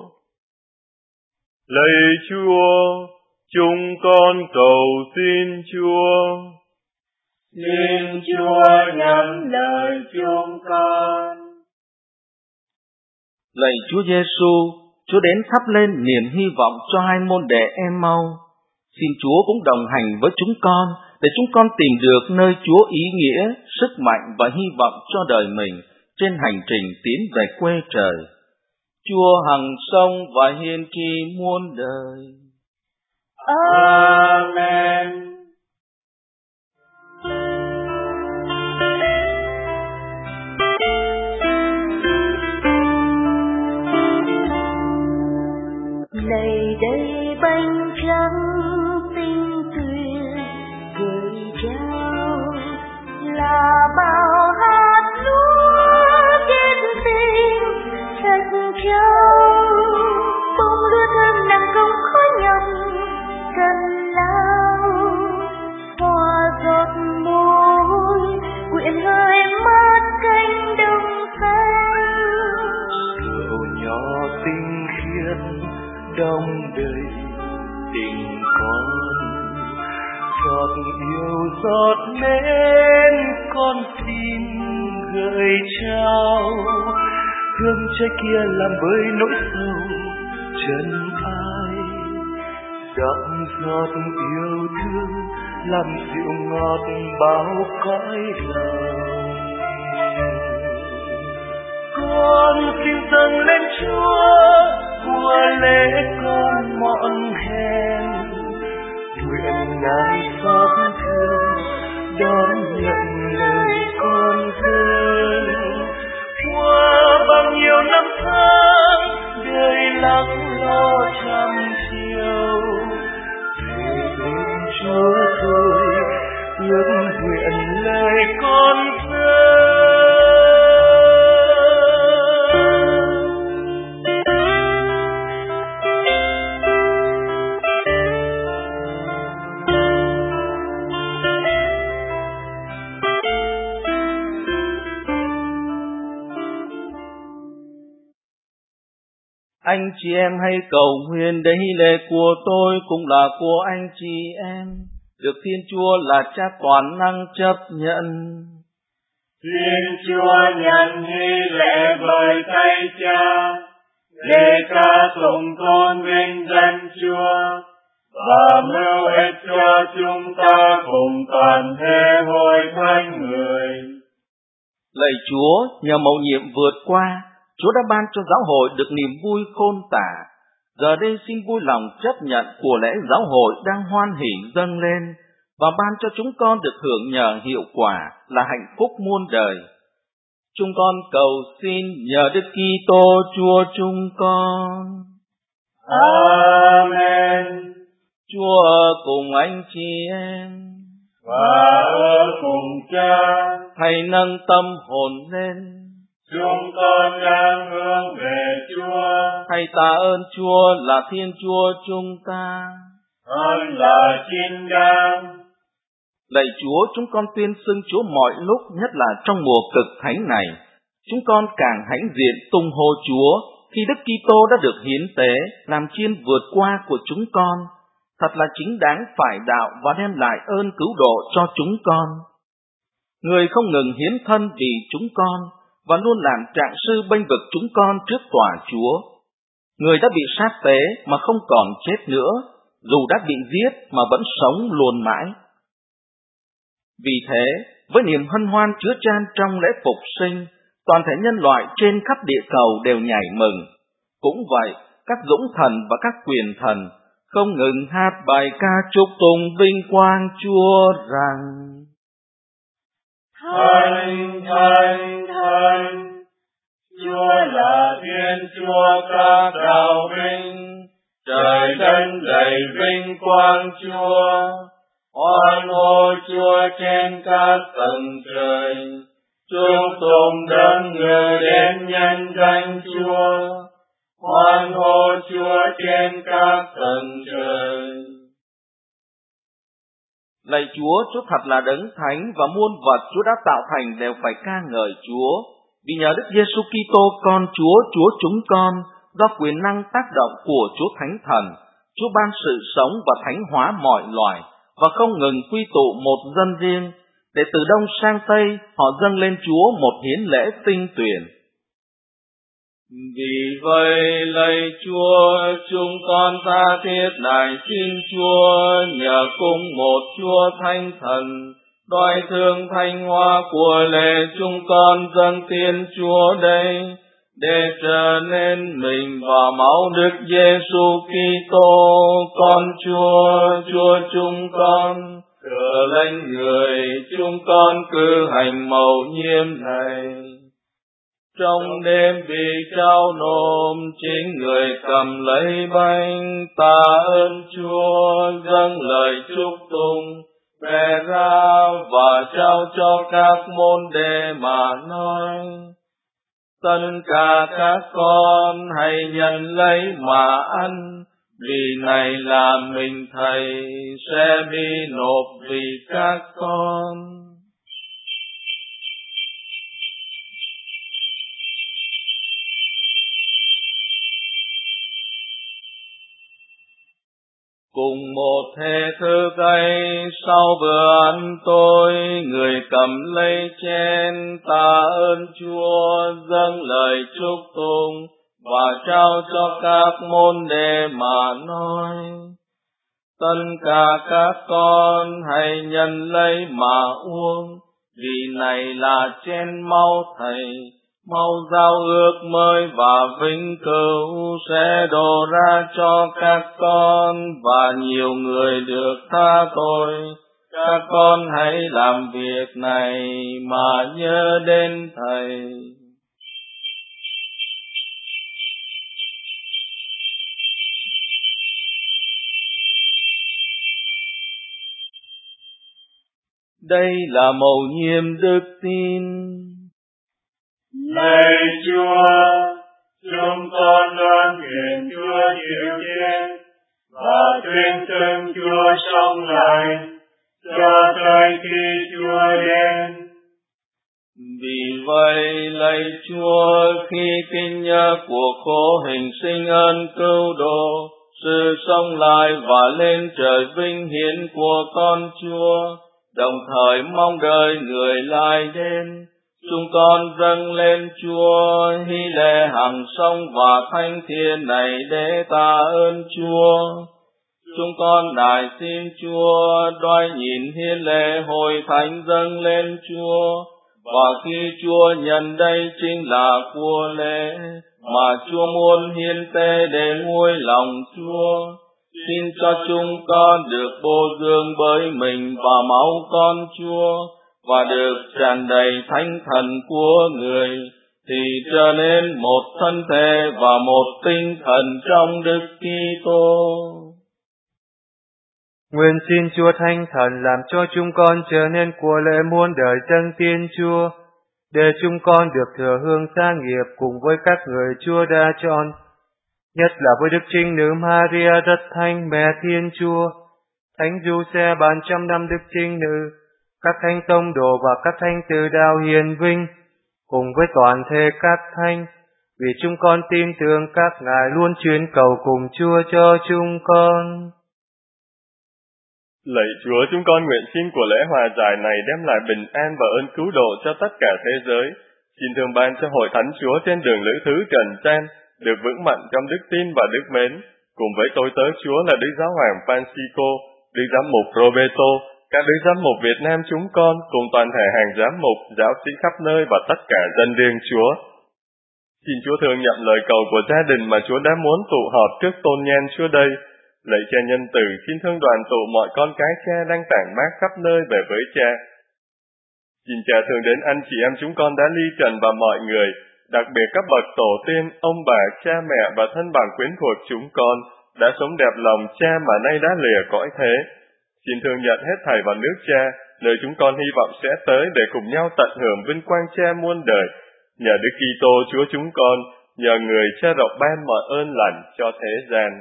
S5: Lạy Chúa, chúng con cầu xin Chúa.
S2: Xin Chúa nhận lời chúng con.
S1: Lạy Chúa Giêsu, Chúa đến thắp lên niềm hy vọng cho hai môn đệ Em-mau. Xin Chúa cũng đồng hành với chúng con để chúng con tìm được nơi Chúa ý nghĩa, sức mạnh và hy vọng cho đời mình trên hành trình tiến về quê trời. Chúa hằng sống và hiền tri muôn đời.
S2: Amen.
S3: Này đây bánh trắng tinh tuyền gửi trao là bao hạt lúa kết tinh thật trao, bông lúa thơm nặng không khói nhọc cần lao, hoa giọt môi quyện hơi mát cánh đồng xanh.
S2: Rượu nhỏ tinh khiết đông đầy tình con, giọt yêu giọt mến con xin gửi trao, hương trái kia làm bơi nỗi sầu chân ai, giọt giọt yêu thương làm dịu ngọt bao cõi lòng. Con xin dâng lên Chúa của lễ con mọn hèn, nguyện Ngài xót thương đón nhận lời con dâng. Qua bao nhiêu năm tháng đời lắng lo trăm chiều, về bên Chúa tôi ước nguyện lời con dâng.
S1: Anh chị em hãy cầu nguyện để hy lễ của tôi cũng là của anh chị em, được Thiên Chúa là Cha toàn năng chấp nhận.
S2: Xin Chúa nhận hy lễ bởi tay Cha, để ca tụng tôn vinh danh Chúa, và mưu ích cho chúng ta cùng toàn thể hội thánh người.
S1: Lạy Chúa, nhờ mầu nhiệm vượt qua, Chúa đã ban cho giáo hội được niềm vui khôn tả. Giờ đây xin vui lòng chấp nhận của lễ giáo hội đang hoan hỉ dâng lên, và ban cho chúng con được hưởng nhờ hiệu quả là hạnh phúc muôn đời. Chúng con cầu xin nhờ Đức Kitô Chúa chúng con.
S2: Amen.
S1: Chúa ở cùng anh chị em,
S2: và ở cùng Cha.
S1: hãy nâng tâm hồn lên.
S2: Chúng con đang hướng về Chúa.
S1: Hãy tạ ơn Chúa là Thiên Chúa chúng ta.
S2: Hắn là chính đáng.
S1: Lạy Chúa, chúng con tuyên xưng Chúa mọi lúc, nhất là trong mùa cực thánh này. Chúng con càng hãnh diện tung hô Chúa khi Đức Kitô đã được hiến tế, làm chiên vượt qua của chúng con. Thật là chính đáng phải đạo và đem lại ơn cứu độ cho chúng con. Người không ngừng hiến thân vì chúng con và luôn làm trạng sư bênh vực chúng con trước tòa Chúa. Người đã bị sát tế mà không còn chết nữa, dù đã bị giết mà vẫn sống luôn mãi. Vì thế, với niềm hân hoan chứa chan trong lễ phục sinh, toàn thể nhân loại trên khắp địa cầu đều nhảy mừng. Cũng vậy, các dũng thần và các quyền thần không ngừng hát bài ca chúc tụng vinh quang Chúa rằng:
S2: Thánh, thánh, thánh, Chúa là Thiên Chúa các đạo vinh, trời đất đầy vinh quang Chúa. Hoan hô Chúa trên các tầng trời, chúc tụng đấng người đến nhân danh Chúa, hoan hô Chúa trên các tầng trời.
S1: Lạy Chúa, Chúa thật là đấng thánh và muôn vật Chúa đã tạo thành đều phải ca ngợi Chúa. Vì nhờ Đức Giêsu Kitô con Chúa, Chúa chúng con, do quyền năng tác động của Chúa Thánh Thần, Chúa ban sự sống và thánh hóa mọi loài, và không ngừng quy tụ một dân riêng, để từ đông sang tây họ dâng lên Chúa một hiến lễ tinh tuyển.
S2: Vì vậy, lạy Chúa, chúng con tha thiết nài xin Chúa nhờ cùng một Chúa Thánh Thần, đoái thương thanh hoa của lễ chúng con dâng tiên Chúa đây, để trở nên mình và máu Đức Giêsu Kitô con Chúa, Chúa chúng con, thừa lãnh người chúng con cử hành mầu nhiệm này. Trong đêm bị trao nộp, chính người cầm lấy bánh, tạ ơn Chúa, dâng lời chúc tụng, bẻ ra và trao cho các môn đệ mà nói: tất cả các con hãy nhận lấy mà ăn, vì này là mình Thầy sẽ bị nộp vì các con. Cùng một thế thức ấy, sau bữa ăn tối, người cầm lấy chén, tạ ơn Chúa, dâng lời chúc tụng, và trao cho các môn đệ mà nói: tất cả các con hãy nhận lấy mà uống, vì này là chén máu Thầy, máu giao ước mới và vĩnh cửu sẽ đổ ra cho các con và nhiều người được tha tội. Các con hãy làm việc này mà nhớ đến Thầy.
S1: Đây là mầu nhiệm đức tin.
S2: Lạy Chúa, chúng con đoan nguyện Chúa chịu chết và tuyên xưng Chúa sống lại cho tới khi Chúa đến.
S1: Vì vậy, lạy Chúa, khi kinh nhớ cuộc khổ hình sinh ơn cứu độ, sự sống lại và lên trời vinh hiển của con Chúa, đồng thời mong đợi người lại đến, chúng con dâng lên Chúa hy lễ hằng sống và thánh thiện này để tạ ơn Chúa. Chúng con nài xin Chúa đoái nhìn hiến lễ hội thánh dâng lên Chúa, và khi Chúa nhận đây chính là của lễ mà Chúa muốn hiến tế để nguôi lòng Chúa. Xin cho chúng con được bổ dưỡng bởi mình và máu con Chúa, và được tràn đầy thánh thần của người, thì trở nên một thân thể và một tinh thần trong Đức Kitô.
S4: Nguyện xin Chúa Thánh Thần làm cho chúng con trở nên của lễ muôn đời dâng tiên Chúa, để chúng con được thừa hương gia nghiệp cùng với các người Chúa đã chọn, nhất là với Đức Trinh Nữ Maria rất thánh mẹ Thiên Chúa, Thánh Giuse bàn trăm năm Đức Trinh Nữ, các thánh tông đồ và các thánh tử đạo hiền vinh, cùng với toàn thể các thánh, vì chúng con tin tưởng các ngài luôn chuyên cầu cùng Chúa cho chúng con.
S5: Lạy Chúa, chúng con nguyện xin của lễ hòa giải này đem lại bình an và ơn cứu độ cho tất cả thế giới. Xin thương ban cho hội thánh Chúa trên đường lữ thứ trần gian được vững mạnh trong đức tin và đức mến, cùng với tôi tớ Chúa là Đức Giáo hoàng Francisco, Đức Giám mục Roberto, các Đức Giám mục Việt Nam chúng con, cùng toàn thể hàng giám mục, giáo sĩ khắp nơi và tất cả dân riêng Chúa. Xin Chúa thương nhận lời cầu của gia đình mà Chúa đã muốn tụ họp trước tôn nhan Chúa đây. Lạy Cha nhân từ, xin thương đoàn tụ mọi con cái Cha đang tản mát khắp nơi về với Cha. Xin Cha thương đến anh chị em chúng con đã ly trần và mọi người, đặc biệt các bậc tổ tiên, ông bà, cha mẹ và thân bằng quyến thuộc chúng con đã sống đẹp lòng Cha mà nay đã lìa cõi thế. Xin thương nhận hết thảy vào nước Cha, nơi chúng con hy vọng sẽ tới để cùng nhau tận hưởng vinh quang Cha muôn đời. Nhờ Đức Kitô Chúa chúng con, nhờ người Cha rộng ban mọi ơn lành cho thế gian.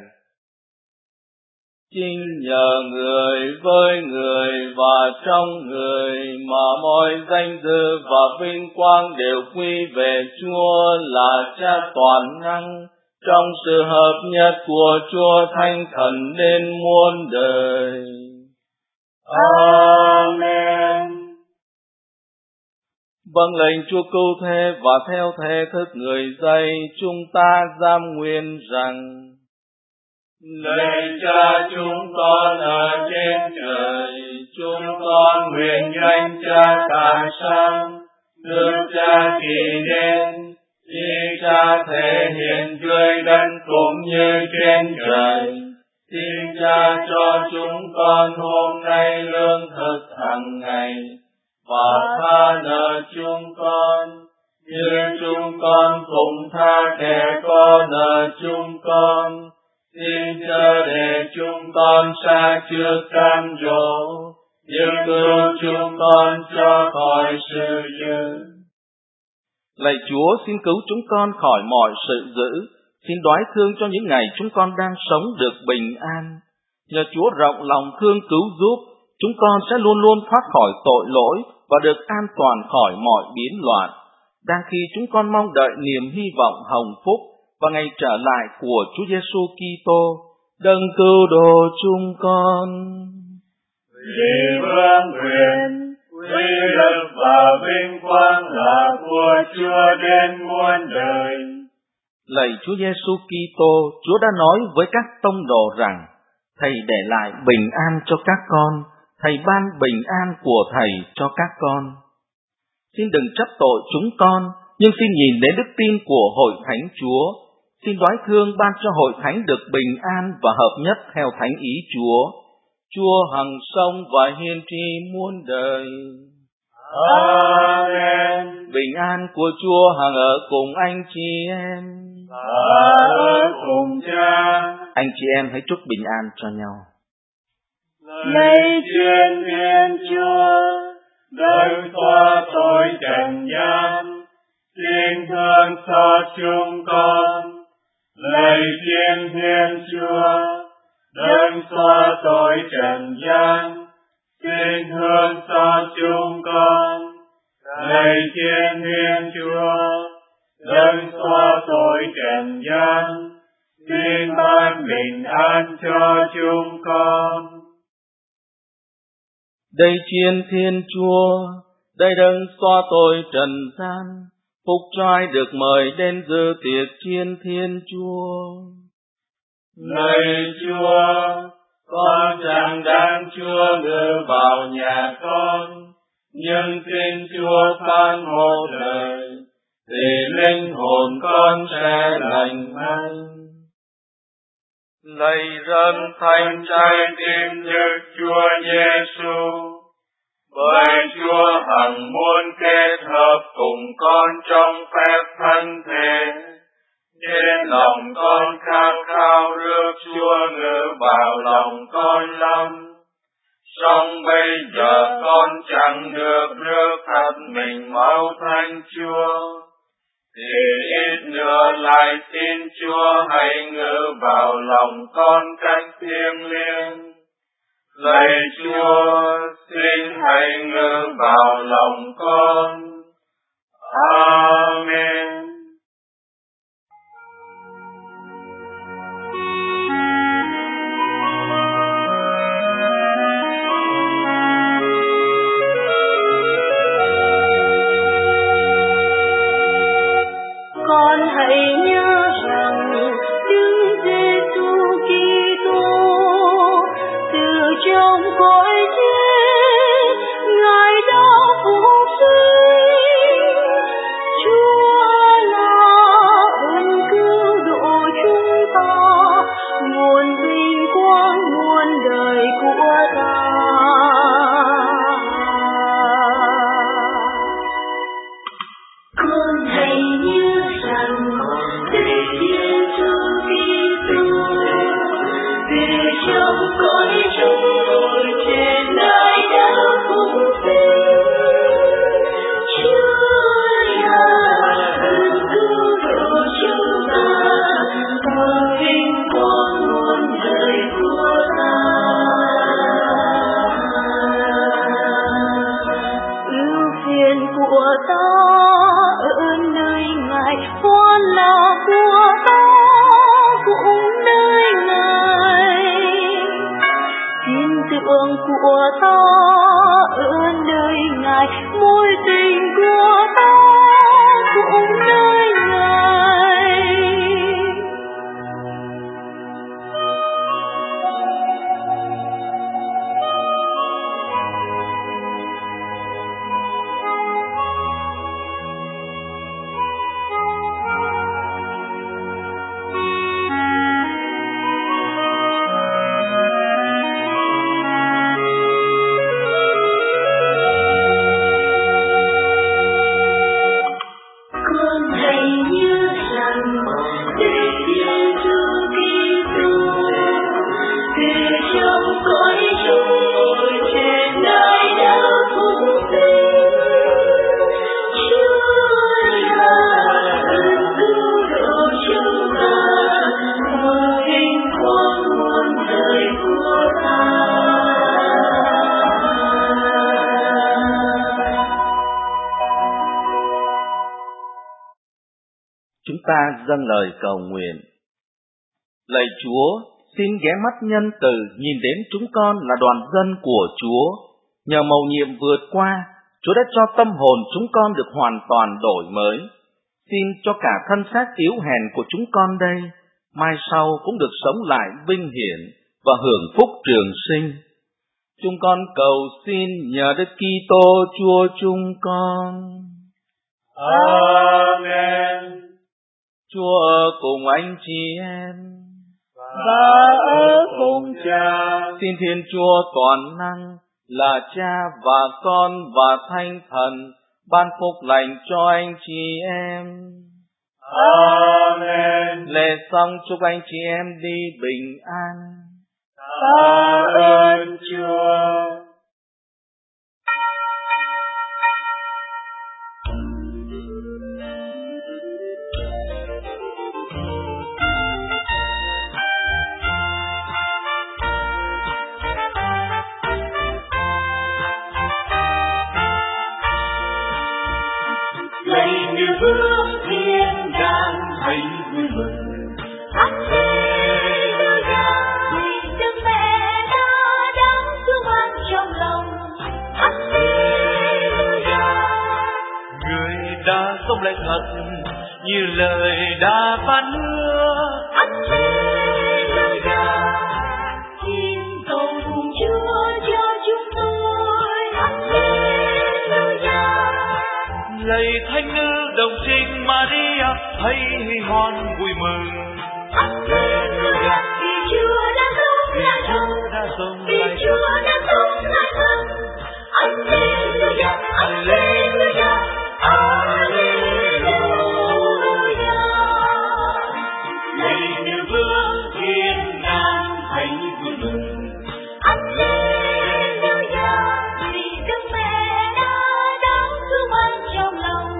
S1: Chính nhờ người với người và trong người mà mọi danh dự và vinh quang đều quy về Chúa là Cha toàn năng, trong sự hợp nhất của Chúa Thánh Thần đến muôn đời.
S2: Amen.
S1: Vâng lệnh Chúa cứu thế và theo thể thức người dạy, chúng ta giam nguyện rằng:
S2: Lạy Cha chúng con ở trên trời, chúng con nguyện danh Cha tỏa sáng, nước Cha kỳ đến, ý Cha thể hiện dưới đất cũng như trên trời. Xin Cha cho chúng con hôm nay lương thực hàng ngày, và tha nợ chúng con, như chúng con cũng tha kẻ có nợ chúng con. Xin chớ để chúng con sa trước cám dỗ, nhưng cứu chúng con cho khỏi sự dữ.
S1: Lạy Chúa, xin cứu chúng con khỏi mọi sự dữ. Xin đoái thương cho những ngày chúng con đang sống được bình an. Nhờ Chúa rộng lòng thương cứu giúp, chúng con sẽ luôn luôn thoát khỏi tội lỗi và được an toàn khỏi mọi biến loạn. Đang khi chúng con mong đợi niềm hy vọng hồng phúc và ngày trở lại của Chúa Giêsu Kitô, đấng cứu độ chúng con.
S2: Vì vương quyền, quý lực và vinh quang là của Chúa đến muôn đời.
S1: Lạy Chúa Giêsu Kitô, Chúa đã nói với các tông đồ rằng: Thầy để lại bình an cho các con, Thầy ban bình an của Thầy cho các con. Xin đừng trách tội chúng con, nhưng xin nhìn đến đức tin của Hội Thánh Chúa. Xin đoái thương ban cho Hội Thánh được bình an và hợp nhất theo thánh ý Chúa. Chúa hằng sống và hiên tri muôn đời.
S2: Amen.
S1: Bình an của Chúa hằng ở cùng anh chị em.
S2: Và ở cùng Cha.
S1: Anh chị em hãy chúc bình an cho nhau.
S2: Lạy Thiên Thiên Chúa, đấng xóa tội trần gian, xin thương xót chúng con. Lạy Thiên Thiên Chúa, đấng xóa tội trần gian, xin thương xót chúng con. Lạy Thiên Thiên Chúa, đấng xóa tội trần gian, xin ban bình an cho chúng con.
S1: Đây Chiên Thiên Chúa, đây đấng xóa tội trần gian, phúc cho ai được mời đến dự tiệc Chiên Thiên Chúa.
S2: Lạy Chúa, con chẳng đáng Chúa ngự vào nhà con, nhưng xin Chúa phán một lời, thì linh hồn con sẽ lành mạnh. Lạy dân thánh trái tim Đức Chúa Giêsu, bởi Chúa hằng muốn kết hợp cùng con trong phép thân thể, nên lòng con khát khao rước Chúa ngự vào lòng con lắm. Song bây giờ con chẳng được rước thật mình mau thánh Chúa, thì ít nữa lại xin Chúa hãy ngự vào lòng con cách thiêng liêng. Lạy Chúa, xin hãy ngự vào lòng con. Amen.
S3: Con hãy nhớ rằng Đức Giêsu Kitô từ trong cõi chết Ngài đã phục sinh. Chúa là ơn cứu độ chúng ta, nguồn vinh quang muôn đời của ta. Con hãy nhớ rằng Đức Giêsu Kitô từ trong cõi chúng tôi trên Ngài đã phục tin tưởng của ta ơn nơi Ngài, mối tình của ta cũng nơi Ngài.
S1: Chúng ta dâng lời cầu nguyện. Lạy Chúa, xin ghé mắt nhân từ nhìn đến chúng con là đoàn dân của Chúa. Nhờ mầu nhiệm vượt qua, Chúa đã cho tâm hồn chúng con được hoàn toàn đổi mới. Xin cho cả thân xác yếu hèn của chúng con đây, mai sau cũng được sống lại vinh hiển và hưởng phúc trường sinh. Chúng con cầu xin nhờ Đức Kitô Chúa chúng con.
S2: Amen.
S1: Chúa ở cùng anh chị em
S2: và ở cùng Cha.
S1: Xin Thiên Chúa toàn năng là Cha và Con và Thánh Thần ban phúc lành cho anh chị em.
S2: Amen.
S1: Lễ xong chúc anh chị em đi bình an.
S2: Tạ ơn Chúa.
S6: Lạy như bước thiên đàng hãy vui mừng. Alleluia, vì Đức Mẹ đã đáng thương ban trong lòng. Alleluia,
S2: Người đã sống lại thật như lời đã phán hứa.
S6: Alleluia, xin cầu cùng Chúa cho chúng tôi. Alleluia,
S2: Lạy Thánh Nữ Đồng Trinh Maria, hãy hoan vui mừng.
S6: Alleluia, vì Chúa đã sống lại thật,
S2: Đã sống
S6: vì
S2: lại
S6: Chúa đã sống lại thật. Alleluia, Alleluia, Alleluia.
S2: Lạy như bước thiên đàng hãy vui mừng.
S6: Alleluia, vì Đức Mẹ đã đáng thương ban trong lòng.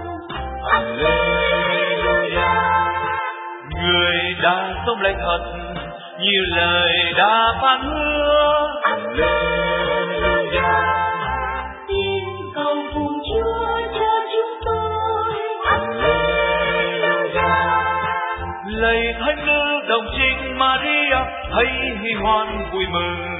S6: Alleluia,
S2: Người đã sống lại thật như lời đã phán hứa.
S6: Alleluia, xin cầu cùng Chúa cho chúng tôi. Alleluia,
S2: Lạy Thánh Nữ Đồng Trinh Maria, hãy hoan vui mừng.